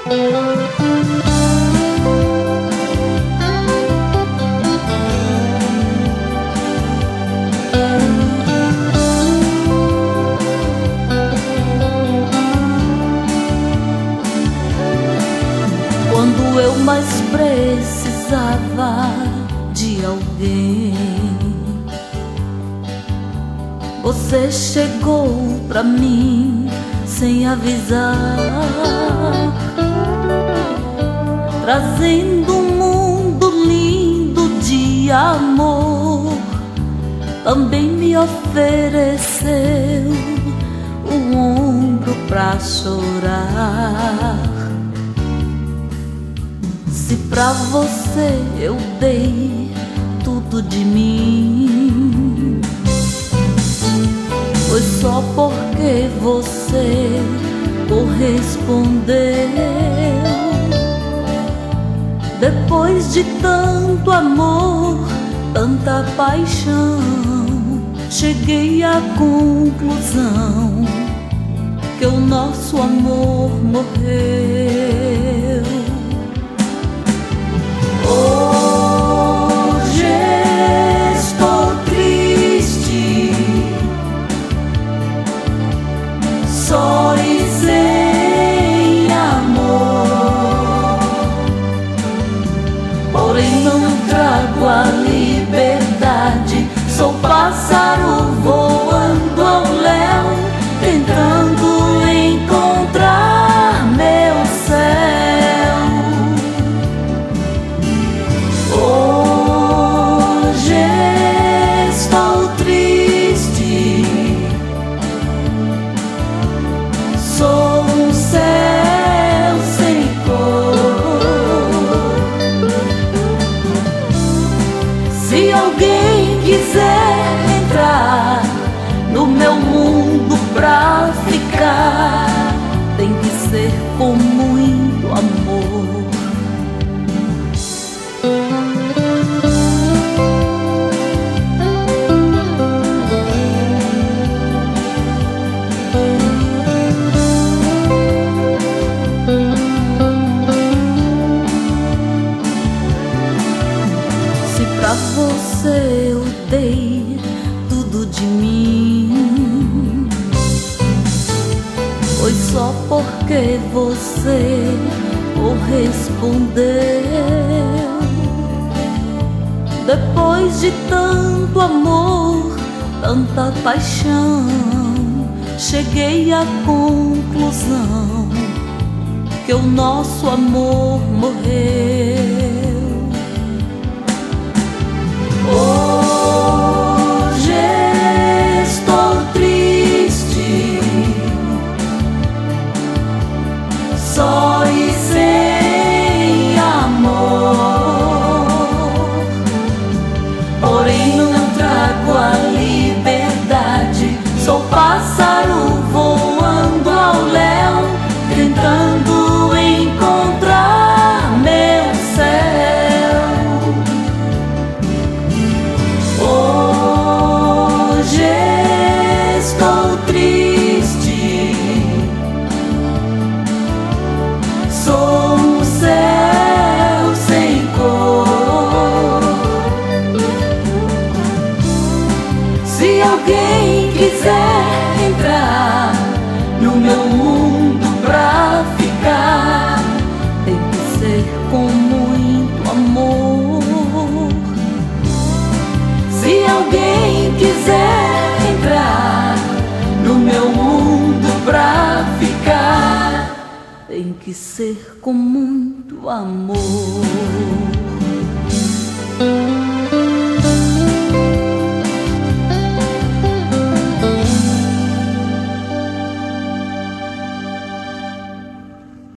Quando eu mais precisava de alguém, você chegou pra mim sem avisar, trazendo um mundo lindo de amor. Também me ofereceu um ombro pra chorar. Se pra você eu dei tudo de mim, foi só porque você correspondeu. Depois de tanto amor, tanta paixão, cheguei à conclusão que o nosso amor morreu. Hoje estou triste, só e sem amor, porém não trago a liberdade. Sou pássaro voando ao léu, tentando encontrar meu céu. Hoje estou triste, sou um céu sem cor. Se alguém quiser entrar no meu mundo pra ficar, tem que ser com muito amor. Se pra você eu dei tudo de mim, foi só porque você correspondeu. Depois de tanto amor, tanta paixão, cheguei à conclusão que o nosso amor morreu. Hoje estou triste, só e sem amor, porém não trago a liberdade. Sou pássaro voando ao léu, tentando encontrar meu céu. Hoje estou triste, sou um céu sem cor. Se alguém quiser entrar no meu mundo pra ficar, tem que ser com muito amor. Se alguém quiser entrar no meu mundo pra ficar, tem que ser com muito amor.